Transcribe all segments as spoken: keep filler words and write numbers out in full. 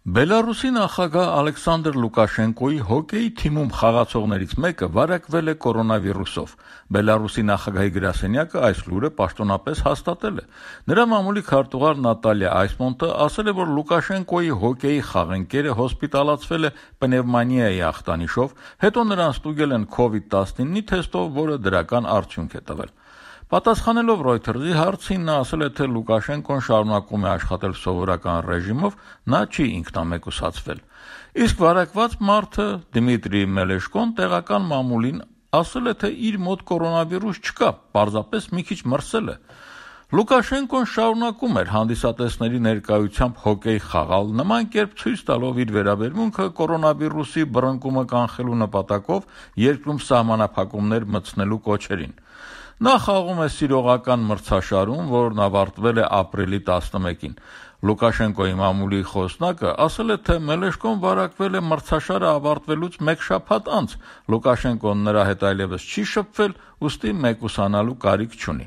Բելարուսի նախագահ Ալեքսանդր Լուկաշենկոյի հոկեյի թիմում խաղացողներից մեկը վարակվել է կորոնավիրուսով։ Բելարուսի նախագահի գրասենյակը այս լուրը պաշտոնապես հաստատել է։ Նրա մամուլի քարտուղար Նատալիա Այսմոնտը ասել է, որ Լուկաշենկոյի հոկեյի խաղընկերը հոսպիտալացվել է պնևմանիայի ախտանիշով, հետո նրան ստուգել են քովիդ տասնինը թեստով, որը դրական արդյունք է տվել։ Պատասխանելով Reuters-ի հարցին, նա ասել է, թե Լուկաշենկոն շարունակում է աշխատել սովորական ռեժիմով, նա չի ինքնամեկուսացվել։ Իսկ վարակված մարդը Դմիտրի Մելեշկոն տեղական մամուլին ասել է, թե իր մոտ կորոնավիրուս չկա, պարզապես մի քիչ մրսել է։ Լուկաշենկոն շարունակում էր հանդիսատեսների ներկայությամբ հոկեյ խաղալ, նման կերպ ցույց տալով իր վերաբերմունքը կորոնավիրուսի բռնկումը կանխելու նպատակով երկրում սահմանափակումներ մտցնելու կոչերին։ Նա խաղում է սիրողական մրցաշարում, որն ավարտվել է ապրիլի տասնմեկին։ Լուկաշենկոյի մամուլի խոսնակը ասել է, թե Մելեշկոն վարակվել է մրցաշարը ավարտվելուց մեկ շաբաթ անց։ Լուկաշենկոն նրա հետ այլևս չի շփվել, ուստի մեկուսանալու կարիք չունի։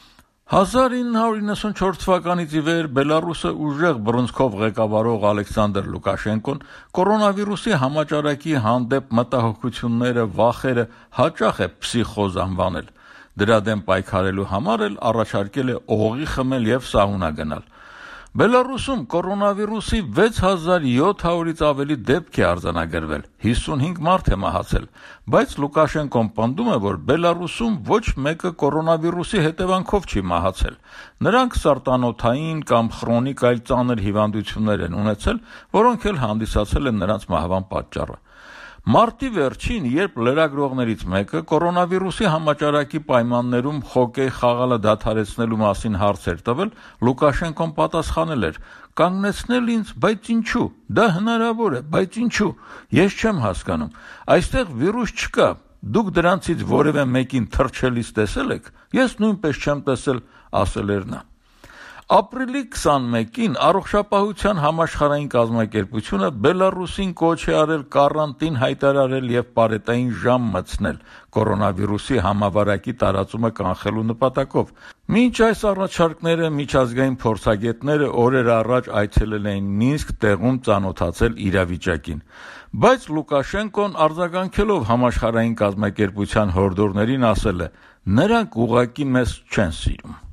հազար ինը հարյուր իննսունչորս թվականից ի վեր Բելարուսը ուժեղ բռնցքով ղեկավարող Ալեքսանդր Լուկաշենկոն կորոնավիրուսի համաճարակի հանդեպ մտահոգությունները, վախերը հաճախ է փսիխոզ անվանել։ Դրա դեմ պայքարելու համար էլ առաջարկել է օղի խմել եւ սաունա գնալ։ Բելարուսում կորոնավիրուսի վեց հազար յոթ հարյուրից ավելի դեպք է արձանագրվել, հիսունհինգ մարդ է մահացել, բայց Լուկաշենկոն պնդում է, որ Բելարուսում ոչ մեկը կորոնավիրուսի հետևանքով չի մահացել։ Նրանք սարտանոթային կամ քրոնիկ այլ ծանր հիվանդություններ են ունեցել, որոնք էլ հանդիսացել են նրանց մահվան պատճառը։ Մարտի վերջին, երբ լրագրողներից մեկը կորոնավիրուսի համաճարակի պայմաններում հոկեյ խաղալը դադարեցնելու մասին հարց էր տվել, Լուկաշենկոն պատասխանել էր. «Կանգնեցնել ինձ, բայց ինչու, դա հնարավոր է, բայց ինչու, ես չեմ հասկանում, այստեղ վիրուս չկա, դուք դրանցից որևէ մեկին թռչելիս տեսել եք, ես նույնպես չեմ տեսել», ասել էր նա։ Ապրիլի քսանմեկին Առողջապահության համաշխարհային կազմակերպությունը Բելարուսին կոչ է արել կարանտին հայտարարել եւ պարետային ժամ մտցնել կորոնավիրուսի համավարակի տարածումը կանխելու նպատակով։ Մինչ այս առաջարկները միջազգային փորձագետները օրեր առաջ այցելել էին Մինսկ, տեղում ծանոթացել իրավիճակին։ Բայց Լուկաշենկոն արձագանքելով համաշխարհային կազմակերպության հորդորներին ասել է. «Նրանք ուղղակի մեզ չեն սիրում»։